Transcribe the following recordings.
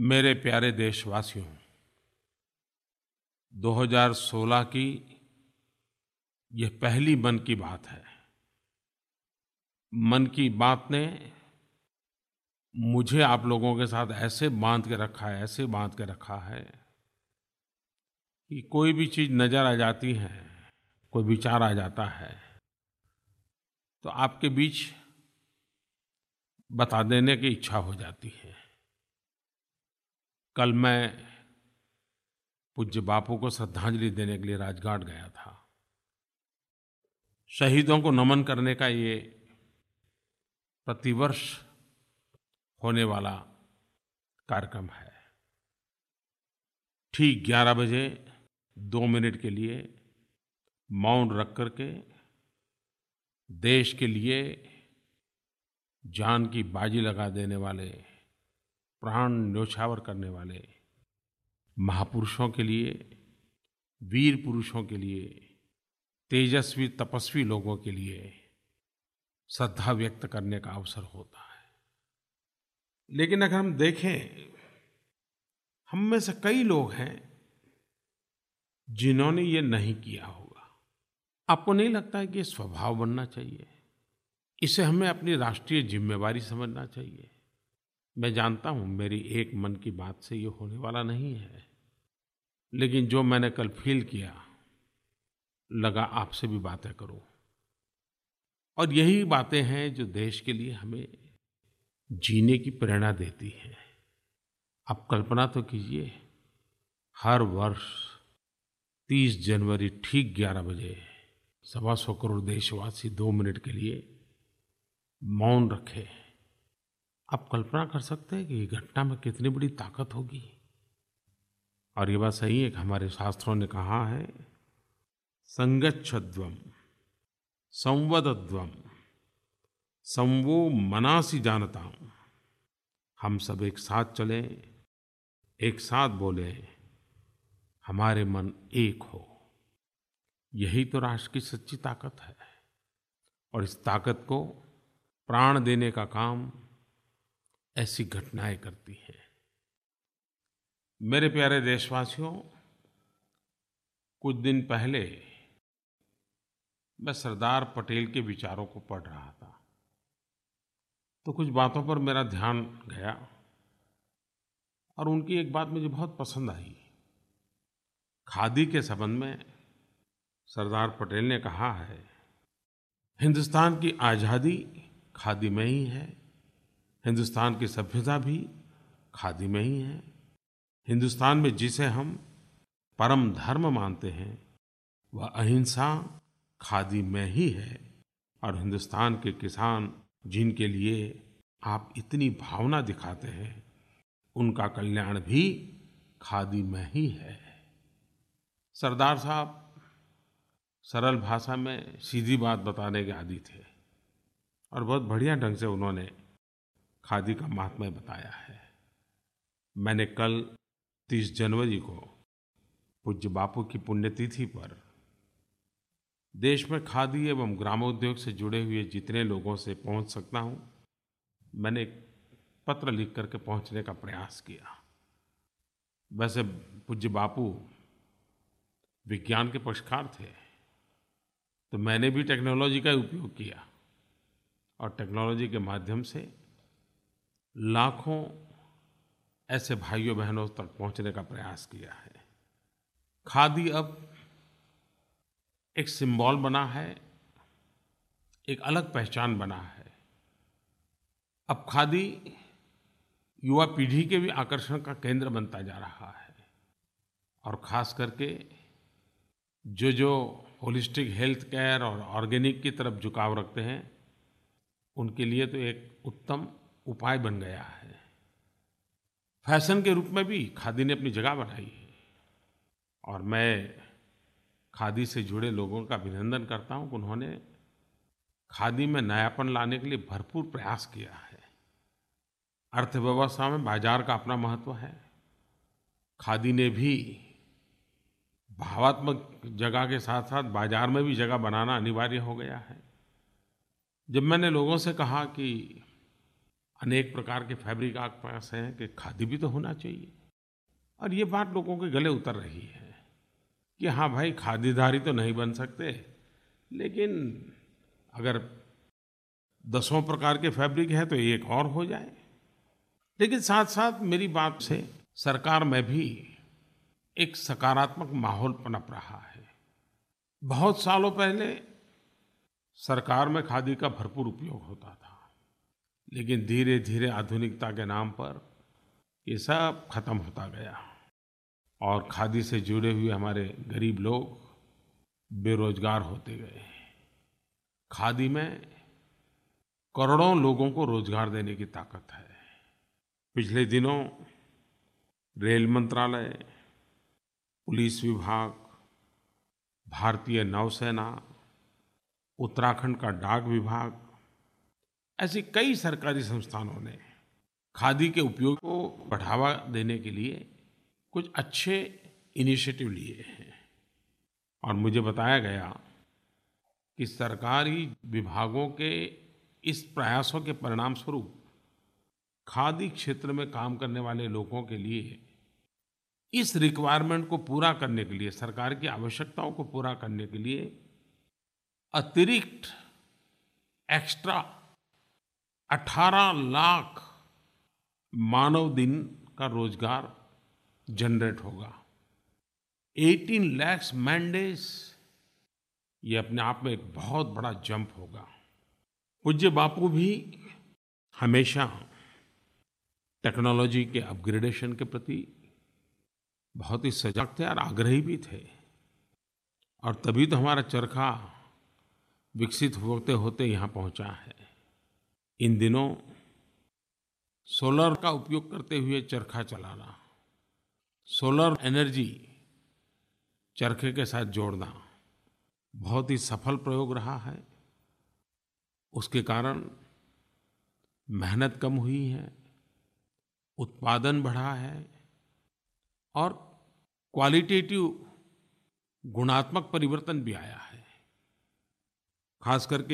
मेरे प्यारे देशवासियों, 2016 की ये पहली मन की बात है। मन की बात ने मुझे आप लोगों के साथ ऐसे बांध के रखा है कि कोई भी चीज़ नज़र आ जाती है, कोई विचार आ जाता है, तो आपके बीच बता देने की इच्छा हो जाती है। कल मैं पूज्य बापू को श्रद्धांजलि देने के लिए राजघाट गया था। शहीदों को नमन करने का ये प्रतिवर्ष होने वाला कार्यक्रम है। ठीक 11 बजे 2 मिनट के लिए मौन रख करके देश के लिए जान की बाजी लगा देने वाले, प्राण न्योछावर करने वाले महापुरुषों के लिए, वीर पुरुषों के लिए, तेजस्वी तपस्वी लोगों के लिए श्रद्धा व्यक्त करने का अवसर होता है। लेकिन अगर हम देखें, हम में से कई लोग हैं जिन्होंने ये नहीं किया होगा। आपको नहीं लगता है कि ये स्वभाव बनना चाहिए? इसे हमें अपनी राष्ट्रीय जिम्मेवारी समझना चाहिए। मैं जानता हूं मेरी एक मन की बात से ये होने वाला नहीं है, लेकिन जो मैंने कल फील किया, लगा आपसे भी बातें करूं। और यही बातें हैं जो देश के लिए हमें जीने की प्रेरणा देती हैं। आप कल्पना तो कीजिए, हर वर्ष 30 जनवरी ठीक 11 बजे 125 करोड़ देशवासी 2 मिनट के लिए मौन रखे। आप कल्पना कर सकते हैं कि ये घटना में कितनी बड़ी ताकत होगी। और ये बात सही है कि हमारे शास्त्रों ने कहा है, संगच्छध्वम संवदध्वम संवो मनासि जानताम। हम सब एक साथ चलें, एक साथ बोले, हमारे मन एक हो। यही तो राष्ट्र की सच्ची ताकत है। और इस ताकत को प्राण देने का काम ऐसी घटनाएं करती हैं। मेरे प्यारे देशवासियों, कुछ दिन पहले मैं सरदार पटेल के विचारों को पढ़ रहा था, तो कुछ बातों पर मेरा ध्यान गया और उनकी एक बात मुझे बहुत पसंद आई। खादी के संबंध में सरदार पटेल ने कहा है, हिंदुस्तान की आज़ादी खादी में ही है, हिंदुस्तान की सभ्यता भी खादी में ही है। हिंदुस्तान में जिसे हम परम धर्म मानते हैं, वह अहिंसा खादी में ही है। और हिंदुस्तान के किसान जिनके लिए आप इतनी भावना दिखाते हैं, उनका कल्याण भी खादी में ही है। सरदार साहब सरल भाषा में सीधी बात बताने के आदी थे और बहुत बढ़िया ढंग से उन्होंने खादी का महात्म्य बताया है। मैंने कल 30 जनवरी को पूज्य बापू की पुण्यतिथि पर देश में खादी एवं ग्रामोद्योग से जुड़े हुए जितने लोगों से पहुंच सकता हूं, मैंने एक पत्र लिख करके पहुंचने का प्रयास किया। वैसे पूज्य बापू विज्ञान के पक्षकार थे, तो मैंने भी टेक्नोलॉजी का उपयोग किया और टेक्नोलॉजी के माध्यम से लाखों ऐसे भाइयों बहनों तक पहुंचने का प्रयास किया है। खादी अब एक सिंबल बना है, एक अलग पहचान बना है। अब खादी युवा पीढ़ी के भी आकर्षण का केंद्र बनता जा रहा है। और ख़ास करके जो होलिस्टिक हेल्थ केयर और ऑर्गेनिक की तरफ झुकाव रखते हैं, उनके लिए तो एक उत्तम उपाय बन गया है। फैशन के रूप में भी खादी ने अपनी जगह बनाई है और मैं खादी से जुड़े लोगों का अभिनंदन करता हूं कि उन्होंने खादी में नयापन लाने के लिए भरपूर प्रयास किया है। अर्थव्यवस्था में बाजार का अपना महत्व है। खादी ने भी भावात्मक जगह के साथ साथ बाजार में भी जगह बनाना अनिवार्य हो गया है। जब मैंने लोगों से कहा कि अनेक प्रकार के फैब्रिक आपके पास हैं कि खादी भी तो होना चाहिए। और ये बात लोगों के गले उतर रही है कि हाँ भाई, खादीधारी तो नहीं बन सकते, लेकिन अगर दसों प्रकार के फैब्रिक हैं तो एक और हो जाए। लेकिन साथ-साथ मेरी बात से सरकार में भी एक सकारात्मक माहौल पनप रहा है। बहुत सालों पहले सरकार में खादी का भरपूर उपयोग होता था, लेकिन धीरे-धीरे आधुनिकता के नाम पर ये सब खत्म होता गया और खादी से जुड़े हुए हमारे गरीब लोग बेरोजगार होते गए। खादी में करोड़ों लोगों को रोजगार देने की ताकत है। पिछले दिनों रेल मंत्रालय, पुलिस विभाग, भारतीय नौसेना, उत्तराखंड का डाक विभाग, ऐसी कई सरकारी संस्थानों ने खादी के उपयोग को बढ़ावा देने के लिए कुछ अच्छे इनिशिएटिव लिए हैं। और मुझे बताया गया कि सरकारी विभागों के इस प्रयासों के परिणाम स्वरूप खादी क्षेत्र में काम करने वाले लोगों के लिए इस रिक्वायरमेंट को पूरा करने के लिए, सरकार की आवश्यकताओं को पूरा करने के लिए अतिरिक्त एक्स्ट्रा 18 लाख मानव दिन का रोजगार जनरेट होगा। 18 lakhs man days, ये अपने आप में एक बहुत बड़ा जंप होगा। पूज्य बापू भी हमेशा टेक्नोलॉजी के अपग्रेडेशन के प्रति बहुत ही सजग थे और आग्रही भी थे। और तभी तो हमारा चरखा विकसित होते होते यहाँ पहुँचा है। इन दिनों सोलर का उपयोग करते हुए चरखा चलाना, सोलर एनर्जी चरखे के साथ जोड़ना बहुत ही सफल प्रयोग रहा है। उसके कारण मेहनत कम हुई है, उत्पादन बढ़ा है और क्वालिटेटिव गुणात्मक परिवर्तन भी आया है। खास करके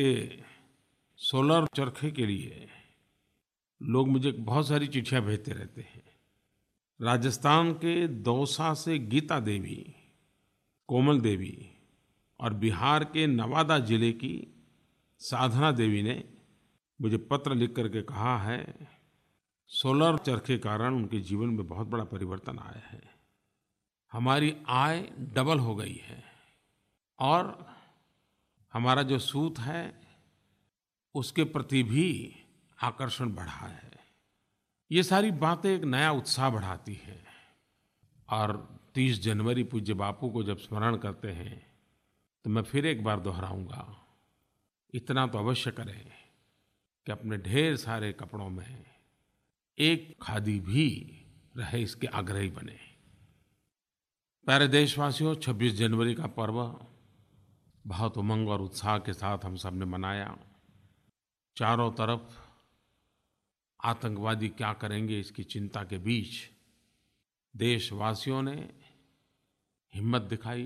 सोलर चरखे के लिए लोग मुझे बहुत सारी चिट्ठियाँ भेजते रहते हैं। राजस्थान के दौसा से गीता देवी, कोमल देवी और बिहार के नवादा जिले की साधना देवी ने मुझे पत्र लिख करके कहा है, सोलर चरखे के कारण उनके जीवन में बहुत बड़ा परिवर्तन आया है। हमारी आय डबल हो गई है और हमारा जो सूत है उसके प्रति भी आकर्षण बढ़ा है। ये सारी बातें एक नया उत्साह बढ़ाती हैं। और 30 जनवरी पूज्य बापू को जब स्मरण करते हैं तो मैं फिर एक बार दोहराऊंगा, इतना तो अवश्य करें कि अपने ढेर सारे कपड़ों में एक खादी भी रहे, इसके आग्रही बने। प्यारे देशवासियों, 26 जनवरी का पर्व बहुत उमंग और उत्साह के साथ हम सब ने मनाया। चारों तरफ आतंकवादी क्या करेंगे इसकी चिंता के बीच देशवासियों ने हिम्मत दिखाई,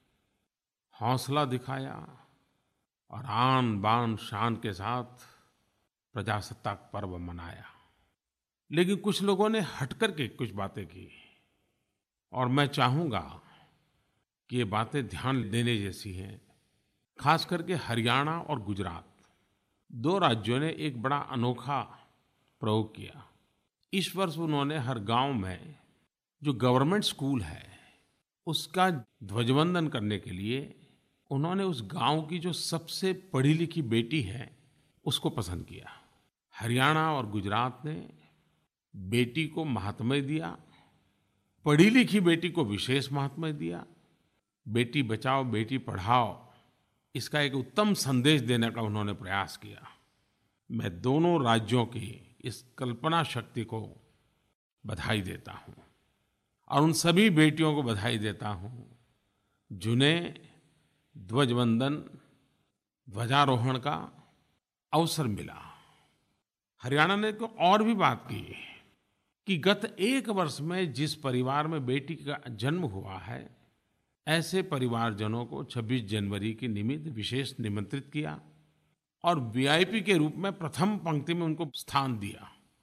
हौसला दिखाया और आन बान शान के साथ प्रजासत्ताक पर्व मनाया। लेकिन कुछ लोगों ने हट करके कुछ बातें की और मैं चाहूँगा कि ये बातें ध्यान देने जैसी हैं। खास करके हरियाणा और गुजरात, 2 राज्यों ने एक बड़ा अनोखा प्रयोग किया। इस वर्ष उन्होंने हर गांव में जो गवर्नमेंट स्कूल है उसका ध्वजवंदन करने के लिए उन्होंने उस गांव की जो सबसे पढ़ी लिखी बेटी है उसको पसंद किया। हरियाणा और गुजरात ने बेटी को महात्म्य दिया, पढ़ी लिखी बेटी को विशेष महात्म्य दिया। बेटी बचाओ बेटी पढ़ाओ, इसका एक उत्तम संदेश देने का उन्होंने प्रयास किया। मैं दोनों राज्यों की इस कल्पना शक्ति को बधाई देता हूँ और उन सभी बेटियों को बधाई देता हूँ जिन्हें ध्वजवंदन, ध्वजारोहण का अवसर मिला। हरियाणा ने तो और भी बात की कि गत 1 वर्ष में जिस परिवार में बेटी का जन्म हुआ है, ऐसे परिवारजनों को 26 जनवरी के निमित्त विशेष निमंत्रित किया और वीआईपी के रूप में प्रथम पंक्ति में उनको स्थान दिया।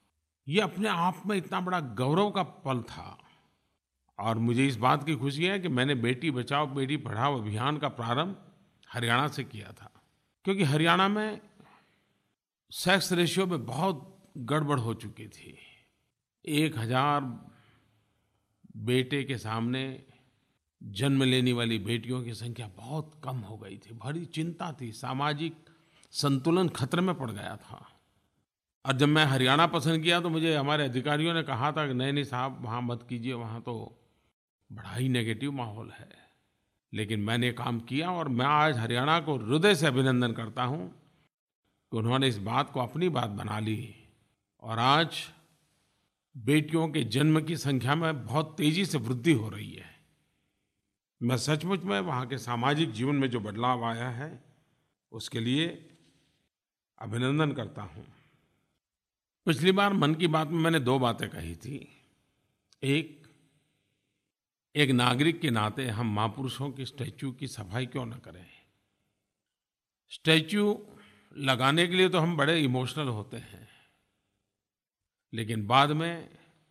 ये अपने आप में इतना बड़ा गौरव का पल था। और मुझे इस बात की खुशी है कि मैंने बेटी बचाओ बेटी पढ़ाओ अभियान का प्रारंभ हरियाणा से किया था, क्योंकि हरियाणा में सेक्स रेशियो में बहुत गड़बड़ हो चुकी थी। 1000 बेटे के सामने जन्म लेने वाली बेटियों की संख्या बहुत कम हो गई थी। बड़ी चिंता थी, सामाजिक संतुलन खतरे में पड़ गया था। और जब मैं हरियाणा पसंद किया तो मुझे हमारे अधिकारियों ने कहा था कि नहीं साहब वहाँ मत कीजिए, वहाँ तो बड़ा ही नेगेटिव माहौल है। लेकिन मैंने काम किया और मैं आज हरियाणा को हृदय से अभिनंदन करता हूँ कि उन्होंने इस बात को अपनी बात बना ली और आज बेटियों के जन्म की संख्या में बहुत तेज़ी से वृद्धि हो रही है। मैं सचमुच में वहाँ के सामाजिक जीवन में जो बदलाव आया है उसके लिए अभिनंदन करता हूँ। पिछली बार मन की बात में मैंने 2 बातें कही थी। एक नागरिक के नाते हम महापुरुषों की स्टैच्यू की सफाई क्यों न करें। स्टैच्यू लगाने के लिए तो हम बड़े इमोशनल होते हैं, लेकिन बाद में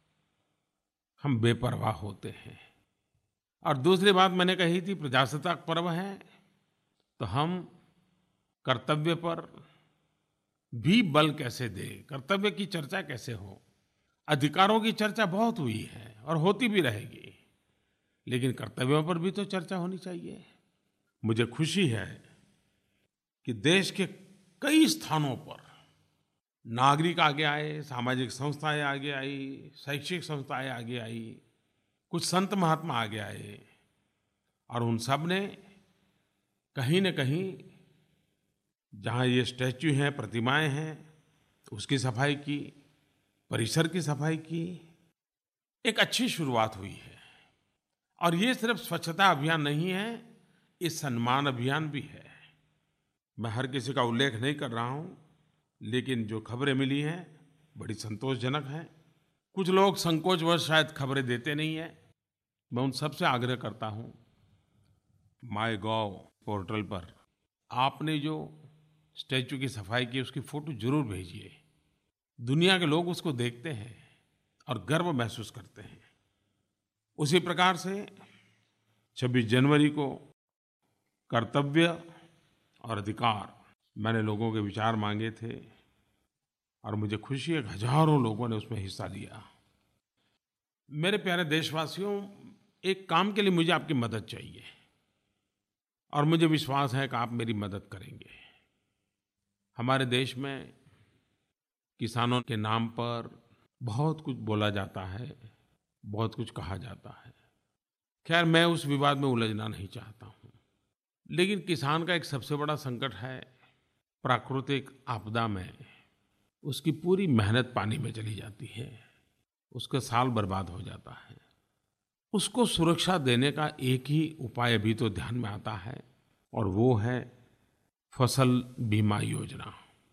हम बेपरवाह होते हैं। और दूसरी बात मैंने कही थी, प्रजासत्ताक पर्व है तो हम कर्तव्य पर भी बल कैसे दें, कर्तव्य की चर्चा कैसे हो। अधिकारों की चर्चा बहुत हुई है और होती भी रहेगी, लेकिन कर्तव्यों पर भी तो चर्चा होनी चाहिए। मुझे खुशी है कि देश के कई स्थानों पर नागरिक आगे आए, सामाजिक संस्थाएं आगे आई, शैक्षिक संस्थाएं आगे आई, कुछ संत महात्मा आगे आए और उन सब ने कहीं न कहीं जहाँ ये स्टैच्यू हैं, प्रतिमाएं हैं, उसकी सफाई की, परिसर की सफाई की। एक अच्छी शुरुआत हुई है। और ये सिर्फ स्वच्छता अभियान नहीं है, ये सम्मान अभियान भी है। मैं हर किसी का उल्लेख नहीं कर रहा हूँ, लेकिन जो खबरें मिली हैं बड़ी संतोषजनक हैं। कुछ लोग संकोचवश शायद खबरें देते नहीं हैं। मैं उन सबसे आग्रह करता हूँ, MyGov पोर्टल पर आपने जो स्टैच्यू की सफाई की उसकी फ़ोटो ज़रूर भेजिए। दुनिया के लोग उसको देखते हैं और गर्व महसूस करते हैं। उसी प्रकार से 26 जनवरी को कर्तव्य और अधिकार, मैंने लोगों के विचार मांगे थे और मुझे खुशी है कि हज़ारों लोगों ने उसमें हिस्सा लिया। मेरे प्यारे देशवासियों, एक काम के लिए मुझे आपकी मदद चाहिए और मुझे विश्वास है कि आप मेरी मदद करेंगे। हमारे देश में किसानों के नाम पर बहुत कुछ बोला जाता है, बहुत कुछ कहा जाता है। खैर, मैं उस विवाद में उलझना नहीं चाहता हूँ, लेकिन किसान का एक सबसे बड़ा संकट है, प्राकृतिक आपदा में उसकी पूरी मेहनत पानी में चली जाती है, उसका साल बर्बाद हो जाता है। उसको सुरक्षा देने का एक ही उपाय अभी तो ध्यान में आता है और वो है फसल बीमा योजना।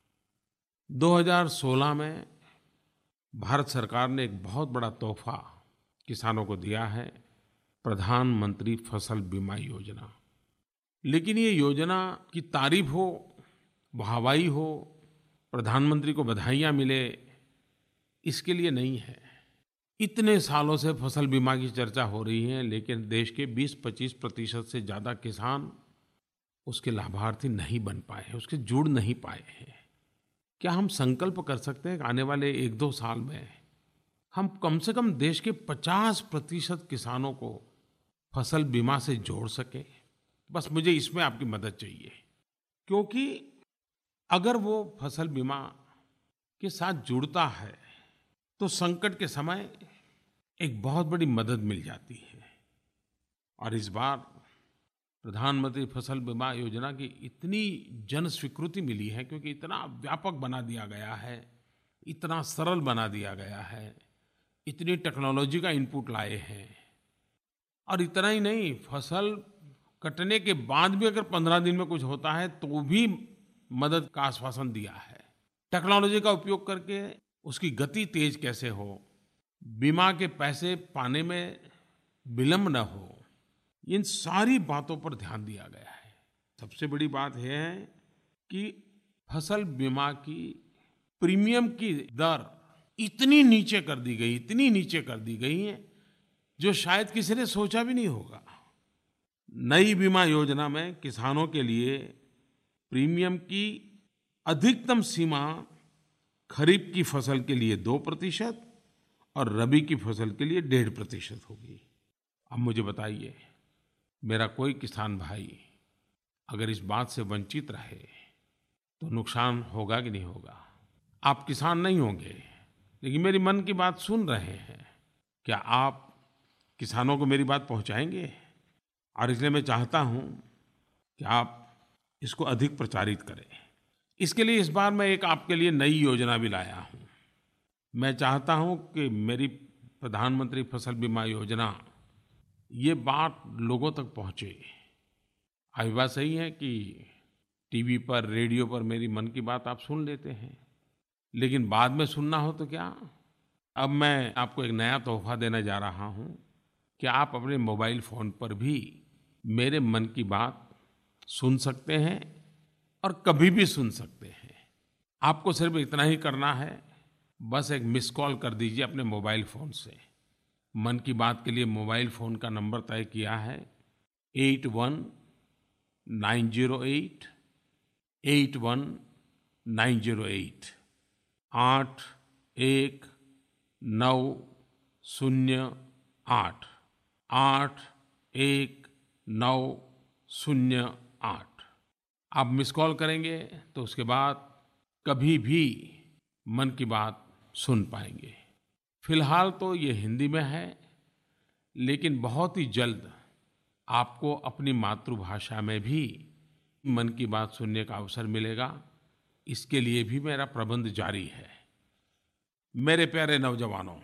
2016 में भारत सरकार ने एक बहुत बड़ा तोहफा किसानों को दिया है, प्रधानमंत्री फसल बीमा योजना। लेकिन ये योजना की तारीफ हो, वाहवाही हो, प्रधानमंत्री को बधाइयाँ मिले, इसके लिए नहीं है। इतने सालों से फसल बीमा की चर्चा हो रही है, लेकिन देश के 20-25% से ज़्यादा किसान उसके लाभार्थी नहीं बन पाए हैं, उसके जुड़ नहीं पाए हैं। क्या हम संकल्प कर सकते हैं कि आने वाले 1-2 साल में हम कम से कम देश के 50% किसानों को फसल बीमा से जोड़ सकें? बस मुझे इसमें आपकी मदद चाहिए, क्योंकि अगर वो फसल बीमा के साथ जुड़ता है तो संकट के समय एक बहुत बड़ी मदद मिल जाती है। और इस बार प्रधानमंत्री फसल बीमा योजना की इतनी जन स्वीकृति मिली है, क्योंकि इतना व्यापक बना दिया गया है, इतना सरल बना दिया गया है, इतनी टेक्नोलॉजी का इनपुट लाए हैं। और इतना ही नहीं, फसल कटने के बाद भी अगर 15 दिन में कुछ होता है तो भी मदद का आश्वासन दिया है। टेक्नोलॉजी का उपयोग करके उसकी गति तेज कैसे हो, बीमा के पैसे पाने में विलम्ब न हो, इन सारी बातों पर ध्यान दिया गया है। सबसे बड़ी बात यह है कि फसल बीमा की प्रीमियम की दर इतनी नीचे कर दी गई, इतनी नीचे कर दी गई हैं, जो शायद किसी ने सोचा भी नहीं होगा। नई बीमा योजना में किसानों के लिए प्रीमियम की अधिकतम सीमा खरीफ की फसल के लिए 2% और रबी की फसल के लिए 1.5% होगी। अब मुझे बताइए, मेरा कोई किसान भाई अगर इस बात से वंचित रहे तो नुकसान होगा कि नहीं होगा? आप किसान नहीं होंगे, लेकिन मेरी मन की बात सुन रहे हैं। क्या आप किसानों को मेरी बात पहुंचाएंगे? और इसलिए मैं चाहता हूं कि आप इसको अधिक प्रचारित करें। इसके लिए इस बार मैं एक आपके लिए नई योजना भी लाया हूं। मैं चाहता हूं कि मेरी प्रधानमंत्री फसल बीमा योजना, ये बात लोगों तक पहुंचे। अभी बात सही है कि टीवी पर, रेडियो पर मेरी मन की बात आप सुन लेते हैं, लेकिन बाद में सुनना हो तो क्या? अब मैं आपको एक नया तोहफ़ा देने जा रहा हूं कि आप अपने मोबाइल फ़ोन पर भी मेरे मन की बात सुन सकते हैं और कभी भी सुन सकते हैं। आपको सिर्फ इतना ही करना है, बस एक मिस कॉल कर दीजिए अपने मोबाइल फ़ोन से। मन की बात के लिए मोबाइल फ़ोन का नंबर तय किया है 8190881908, 819008। आप मिस कॉल करेंगे तो उसके बाद कभी भी मन की बात सुन पाएंगे। फिलहाल तो ये हिंदी में है, लेकिन बहुत ही जल्द आपको अपनी मातृभाषा में भी मन की बात सुनने का अवसर मिलेगा। इसके लिए भी मेरा प्रबंध जारी है। मेरे प्यारे नौजवानों,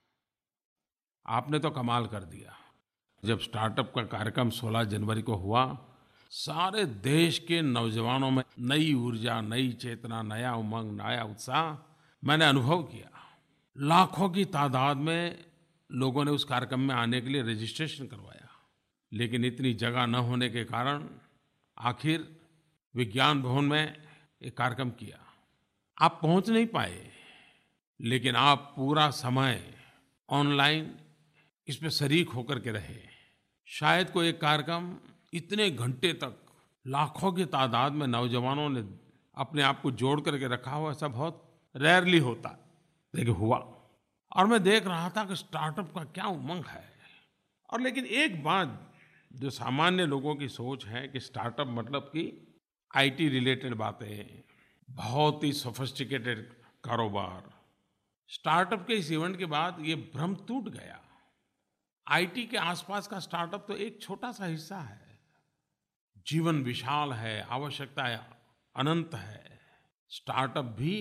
आपने तो कमाल कर दिया। जब स्टार्टअप का कार्यक्रम 16 जनवरी को हुआ, सारे देश के नौजवानों में नई ऊर्जा, नई चेतना, नया उमंग, नया उत्साह मैंने अनुभव किया। लाखों की तादाद में लोगों ने उस कार्यक्रम में आने के लिए रजिस्ट्रेशन करवाया, लेकिन इतनी जगह न होने के कारण आखिर विज्ञान भवन में एक कार्यक्रम किया। आप पहुंच नहीं पाए, लेकिन आप पूरा समय ऑनलाइन इसमें शरीक होकर के रहे। शायद कोई एक कार्यक्रम इतने घंटे तक लाखों की तादाद में नौजवानों ने अपने आप को जोड़ करके रखा हो, ऐसा बहुत रेयरली होता, लेकिन हुआ। और मैं देख रहा था कि स्टार्टअप का क्या उमंग है। और लेकिन एक बात जो सामान्य लोगों की सोच है कि स्टार्टअप मतलब कि आईटी रिलेटेड बातें, बहुत ही सोफिस्टिकेटेड कारोबार। स्टार्टअप के इस इवेंट के बाद ये भ्रम टूट गया। आईटी के आसपास का स्टार्टअप तो एक छोटा सा हिस्सा है। जीवन विशाल है, आवश्यकताएं अनंत है। स्टार्टअप भी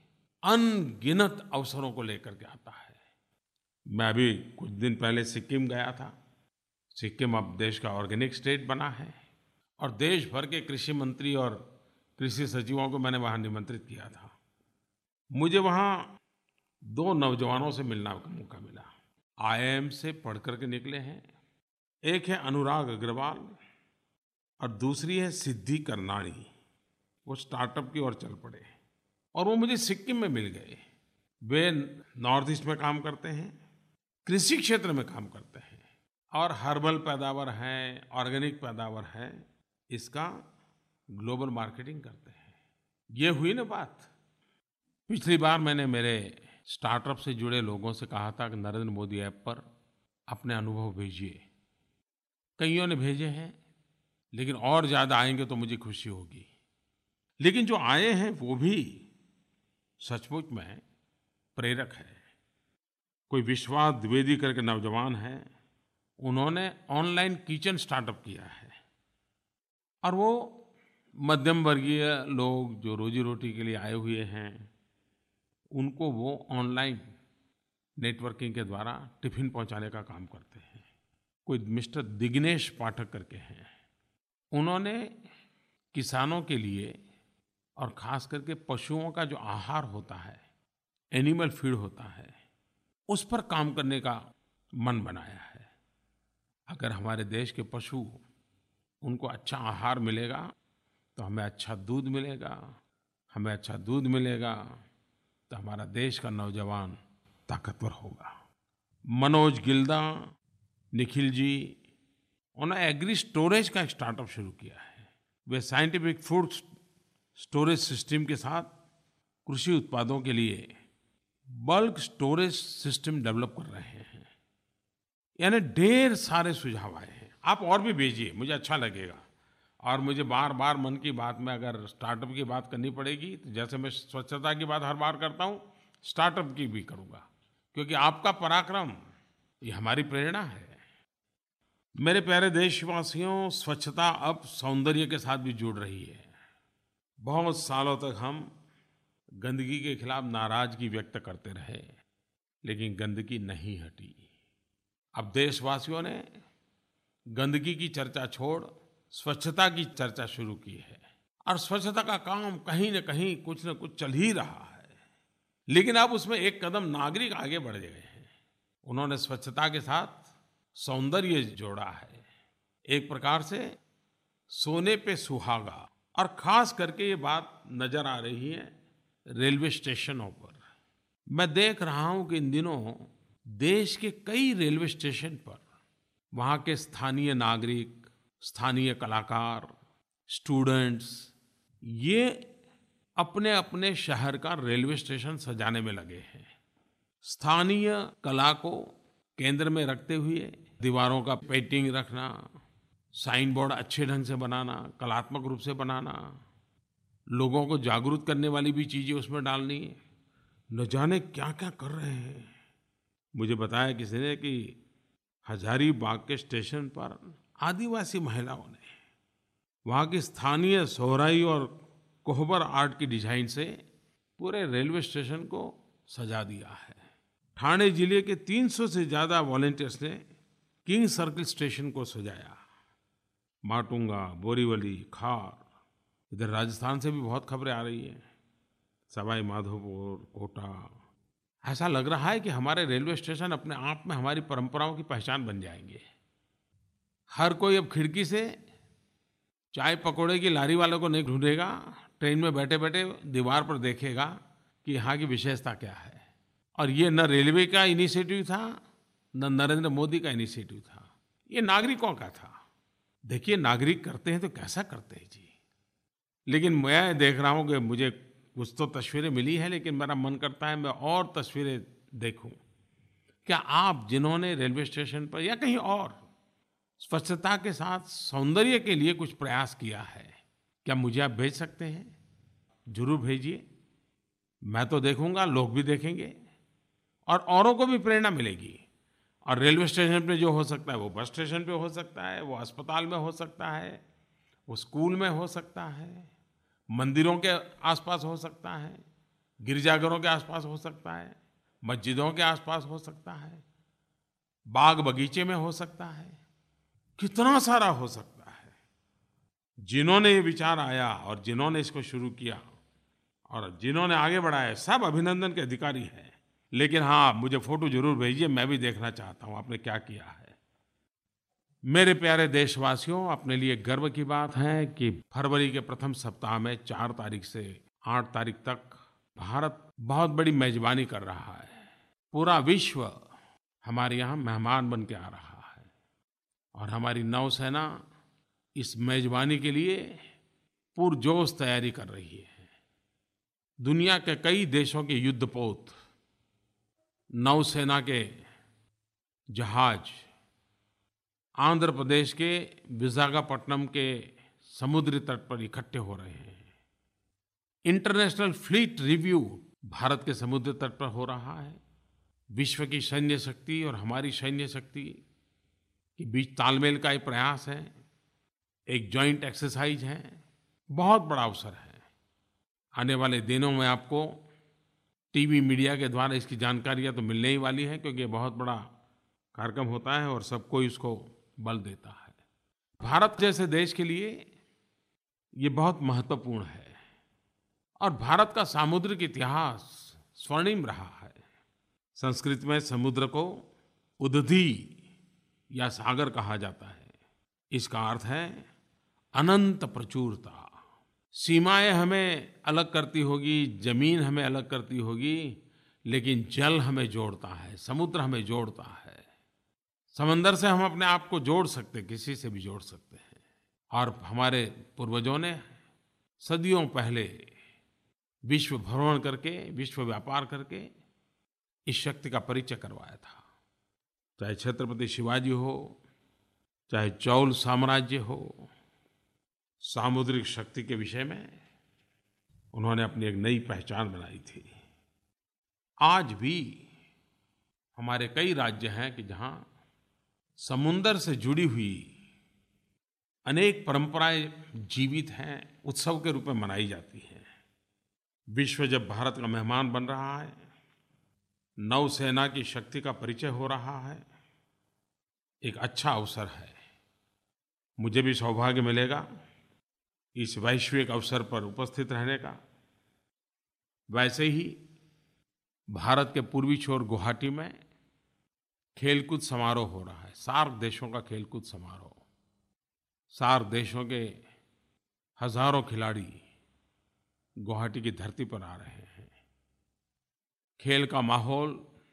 अनगिनत अवसरों को लेकर के आता है। मैं अभी कुछ दिन पहले सिक्किम गया था। सिक्किम अब देश का ऑर्गेनिक स्टेट बना है और देश भर के कृषि मंत्री और कृषि सचिवों को मैंने वहाँ निमंत्रित किया था। मुझे वहाँ 2 नौजवानों से मिलने का मौका मिला। आईआईएम से पढ़ करके निकले हैं। एक है अनुराग अग्रवाल और दूसरी है सिद्धि करनाणी। वो स्टार्टअप की ओर चल पड़े और वो मुझे सिक्किम में मिल गए। वे नॉर्थ ईस्ट में काम करते हैं, कृषि क्षेत्र में काम करते हैं और हर्बल पैदावार है, ऑर्गेनिक पैदावार है, इसका ग्लोबल मार्केटिंग करते हैं। ये हुई ना बात। पिछली बार मैंने मेरे स्टार्टअप से जुड़े लोगों से कहा था कि नरेंद्र मोदी ऐप पर अपने अनुभव भेजिए। कईयों ने भेजे हैं, लेकिन और ज़्यादा आएंगे तो मुझे खुशी होगी। लेकिन जो आए हैं वो भी सचमुच में प्रेरक है। कोई विश्वास द्विवेदी करके नौजवान है, उन्होंने ऑनलाइन किचन स्टार्टअप किया है और वो मध्यम वर्गीय लोग जो रोजी रोटी के लिए आए हुए हैं, उनको वो ऑनलाइन नेटवर्किंग के द्वारा टिफ़िन पहुंचाने का काम करते हैं। कोई मिस्टर दिग्नेश पाठक करके हैं, उन्होंने किसानों के लिए और ख़ास करके पशुओं का जो आहार होता है, एनिमल फीड होता है, उस पर काम करने का मन बनाया है। अगर हमारे देश के पशु, उनको अच्छा आहार मिलेगा तो हमें अच्छा दूध मिलेगा, हमें अच्छा दूध मिलेगा तो हमारा देश का नौजवान ताकतवर होगा। मनोज गिल्दा, निखिल जी, उन्होंने एग्री स्टोरेज का एक स्टार्टअप शुरू किया है। वे साइंटिफिक फूड स्टोरेज सिस्टम के साथ कृषि उत्पादों के लिए बल्क स्टोरेज सिस्टम डेवलप कर रहे हैं। यानी ढेर सारे सुझाव आए हैं। आप और भी भेजिए, मुझे अच्छा लगेगा। और मुझे बार-बार मन की बात में अगर स्टार्टअप की बात करनी पड़ेगी, तो जैसे मैं स्वच्छता की बात हर बार करता हूँ, स्टार्टअप की भी करूँगा, क्योंकि आपका पराक्रम ये हमारी प्रेरणा है। मेरे प्यारे देशवासियों, स्वच्छता अब सौंदर्य के साथ भी जुड़ रही है। बहुत सालों तक हम गंदगी के खिलाफ नाराज़गी व्यक्त करते रहे, लेकिन गंदगी नहीं हटी। अब देशवासियों ने गंदगी की चर्चा छोड़ स्वच्छता की चर्चा शुरू की है, और स्वच्छता का काम कहीं न कहीं कुछ न कुछ चल ही रहा है। लेकिन अब उसमें एक कदम नागरिक आगे बढ़ गए हैं। उन्होंने स्वच्छता के साथ सौंदर्य जोड़ा है। एक प्रकार से सोने पे सुहागा। और खास करके ये बात नजर आ रही है रेलवे स्टेशनों पर। मैं देख रहा हूं कि इन दिनों देश के कई रेलवे स्टेशन पर वहाँ के स्थानीय नागरिक, स्थानीय कलाकार, स्टूडेंट्स, ये अपने-अपने शहर का रेलवे स्टेशन सजाने में लगे हैं। स्थानीय कला को केंद्र में रखते हुए दीवारों का पेंटिंग रखना, साइन बोर्ड अच्छे ढंग से बनाना, कलात्मक रूप से बनाना, लोगों को जागरूक करने वाली भी चीज़ें उसमें डालनी, न जाने क्या-क्या कर रहे हैं। मुझे बताया किसी ने कि हजारीबाग के स्टेशन पर आदिवासी महिलाओं ने वहाँ की स्थानीय सोहराई और कोहबर आर्ट की डिजाइन से पूरे रेलवे स्टेशन को सजा दिया है। ठाणे जिले के 300 से ज़्यादा वॉलंटियर्स ने किंग सर्किल स्टेशन को सजाया। माटुंगा, बोरीवली, खार, इधर राजस्थान से भी बहुत खबरें आ रही हैं, सवाई माधोपुर, कोटा। ऐसा लग रहा है कि हमारे रेलवे स्टेशन अपने आप में हमारी परंपराओं की पहचान बन जाएंगे। हर कोई अब खिड़की से चाय पकौड़े की लारी वालों को नहीं ढूंढेगा, ट्रेन में बैठे-बैठे दीवार पर देखेगा कि यहाँ की विशेषता क्या है। और ये न रेलवे का इनिशिएटिव था, न नरेंद्र मोदी का इनिशिएटिव था, ये नागरिकों का था। देखिए, नागरिक करते हैं तो कैसा करते हैं जी। लेकिन मैं देख रहा हूँ कि मुझे कुछ तो तस्वीरें मिली हैं, लेकिन मेरा मन करता है मैं और तस्वीरें देखूं। क्या आप जिन्होंने रेलवे स्टेशन पर या कहीं और स्वच्छता के साथ सौंदर्य के लिए कुछ प्रयास किया है, क्या मुझे आप भेज सकते हैं? जरूर भेजिए। मैं तो देखूंगा, लोग भी देखेंगे और औरों को भी प्रेरणा मिलेगी। और रेलवे स्टेशन पे जो हो सकता है वो बस स्टेशन पे हो सकता है, वो अस्पताल में हो सकता है, वो स्कूल में हो सकता है, मंदिरों के आसपास हो सकता है, गिरजाघरों के आसपास हो सकता है, मस्जिदों के आसपास हो सकता है, बाग बगीचे में हो सकता है, कितना सारा हो सकता है। जिन्होंने ये विचार आया और जिन्होंने इसको शुरू किया और जिन्होंने आगे बढ़ाया, सब अभिनंदन के अधिकारी हैं। लेकिन हाँ, मुझे फोटो जरूर भेजिए, मैं भी देखना चाहता हूँ आपने क्या किया है। मेरे प्यारे देशवासियों, अपने लिए गर्व की बात है कि फरवरी के प्रथम सप्ताह में 4 तारीख से 8 तारीख तक भारत बहुत बड़ी मेजबानी कर रहा है। पूरा विश्व हमारे यहाँ मेहमान बन के आ रहा है और हमारी नौसेना इस मेजबानी के लिए पुरजोश तैयारी कर रही है। दुनिया के कई देशों के युद्धपोत, नौसेना के जहाज आंध्र प्रदेश के विशाखापट्टनम के समुद्री तट पर इकट्ठे हो रहे हैं। इंटरनेशनल फ्लीट रिव्यू भारत के समुद्री तट पर हो रहा है। विश्व की सैन्य शक्ति और हमारी सैन्य शक्ति के बीच तालमेल का एक प्रयास है, एक जॉइंट एक्सरसाइज है। बहुत बड़ा अवसर है। आने वाले दिनों में आपको टीवी मीडिया के द्वारा इसकी जानकारियां तो मिलने ही वाली हैं, क्योंकि ये बहुत बड़ा कार्यक्रम होता है और सबको इसको बल देता है। भारत जैसे देश के लिए ये बहुत महत्वपूर्ण है और भारत का सामुद्रिक इतिहास स्वर्णिम रहा है। संस्कृत में समुद्र को उदधि या सागर कहा जाता है। इसका अर्थ है अनंत प्रचुरता। सीमाएं हमें अलग करती होगी, जमीन हमें अलग करती होगी, लेकिन जल हमें जोड़ता है, समुद्र हमें जोड़ता है। समंदर से हम अपने आप को जोड़ सकते, किसी से भी जोड़ सकते हैं। और हमारे पूर्वजों ने सदियों पहले विश्व भ्रमण करके, विश्व व्यापार करके इस शक्ति का परिचय करवाया था। चाहे छत्रपति शिवाजी हो, चाहे चौल साम्राज्य हो, सामुद्रिक शक्ति के विषय में उन्होंने अपनी एक नई पहचान बनाई थी। आज भी हमारे कई राज्य हैं कि जहाँ समुद्र से जुड़ी हुई अनेक परंपराएं जीवित हैं, उत्सव के रूप में मनाई जाती हैं। विश्व जब भारत का मेहमान बन रहा है, नौसेना की शक्ति का परिचय हो रहा है, एक अच्छा अवसर है। मुझे भी सौभाग्य मिलेगा इस वैश्विक अवसर पर उपस्थित रहने का। वैसे ही भारत के पूर्वी छोर गुवाहाटी में खेलकूद समारोह हो रहा है, सार्क देशों का खेलकूद समारोह। सार्क देशों के हज़ारों खिलाड़ी गुवाहाटी की धरती पर आ रहे हैं। खेल का माहौल,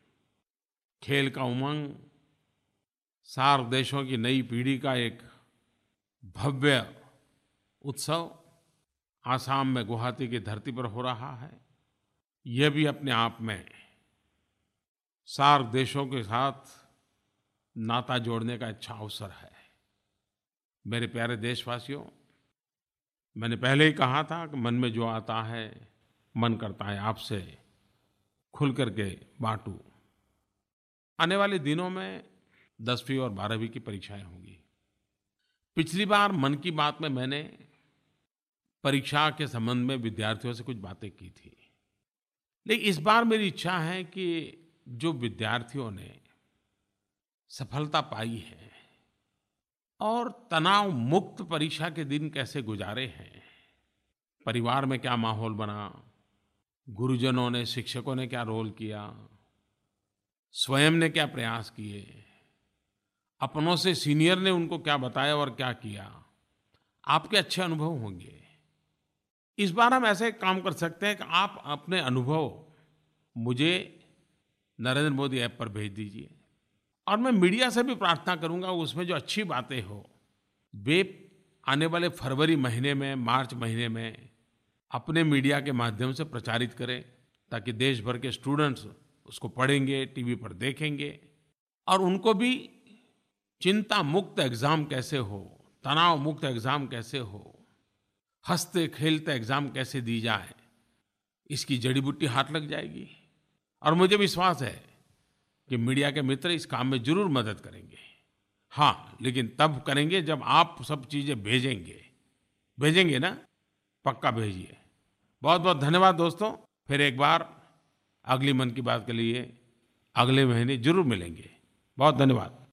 खेल का उमंग, सार्क देशों की नई पीढ़ी का एक भव्य उत्सव आसाम में गुवाहाटी की धरती पर हो रहा है। यह भी अपने आप में सार्क देशों के साथ नाता जोड़ने का अच्छा अवसर है। मेरे प्यारे देशवासियों, मैंने पहले ही कहा था कि मन में जो आता है, मन करता है आपसे खुल करके बांटूं। आने वाले दिनों में 10वीं और 12वीं की परीक्षाएं होंगी। पिछली बार मन की बात में मैंने परीक्षा के संबंध में विद्यार्थियों से कुछ बातें की थी, लेकिन इस बार मेरी इच्छा है कि जो विद्यार्थियों ने सफलता पाई है और तनाव मुक्त परीक्षा के दिन कैसे गुजारे हैं, परिवार में क्या माहौल बना, गुरुजनों ने, शिक्षकों ने क्या रोल किया, स्वयं ने क्या प्रयास किए, अपनों से सीनियर ने उनको क्या बताया और क्या किया, आपके अच्छे अनुभव होंगे। इस बार हम ऐसे काम कर सकते हैं कि आप अपने अनुभव मुझे नरेंद्र मोदी ऐप पर भेज दीजिए, और मैं मीडिया से भी प्रार्थना करूंगा उसमें जो अच्छी बातें हो वे आने वाले फरवरी महीने में, मार्च महीने में अपने मीडिया के माध्यम से प्रचारित करें, ताकि देश भर के स्टूडेंट्स उसको पढ़ेंगे, टीवी पर देखेंगे, और उनको भी चिंता मुक्त एग्जाम कैसे हो, तनाव मुक्त एग्जाम कैसे हो, हंसते खेलते एग्जाम कैसे दी जाए, इसकी जड़ी बूटी हाथ लग जाएगी। और मुझे विश्वास है कि मीडिया के मित्र इस काम में जरूर मदद करेंगे। हाँ, लेकिन तब करेंगे जब आप सब चीजें भेजेंगे ना, पक्का भेजिए। बहुत बहुत धन्यवाद दोस्तों। फिर एक बार अगली मन की बात के लिए अगले महीने जरूर मिलेंगे। बहुत धन्यवाद।